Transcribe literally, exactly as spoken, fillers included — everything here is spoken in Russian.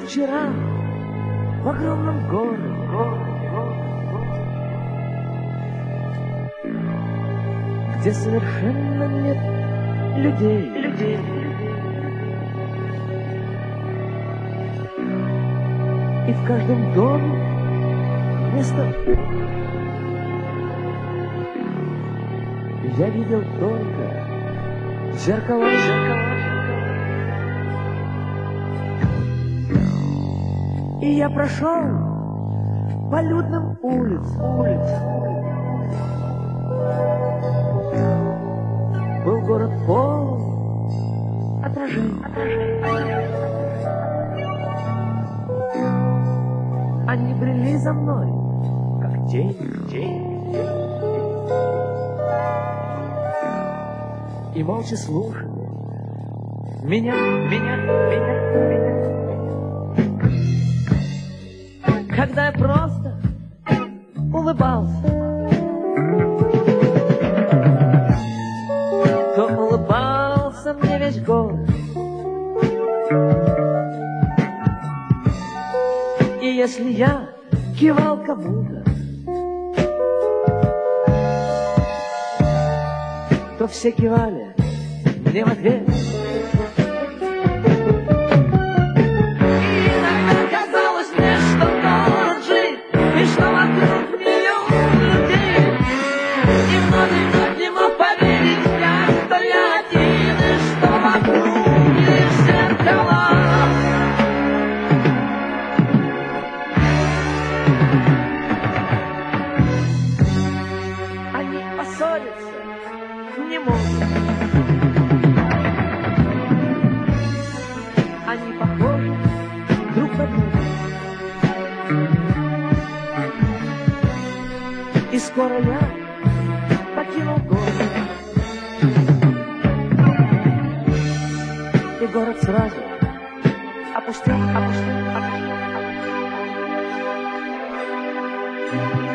вчера в огромном городе, где совершенно нет людей, людей. И в каждом доме вместо... Я видел только зеркала, зеркала. И я прошел по людным улицам, улицам. Был город полон отражений, отражений. Они брели за мной, как тень, тень, тень. И молча слушали меня, меня, меня, меня. Когда я просто улыбался, то улыбался мне весь город. И если я кивал кому-то, то все кивали мне в ответ. Не могут. Они похожи друг на друга. И скоро я покинул город. И город сразу опустел, опустел, опустел.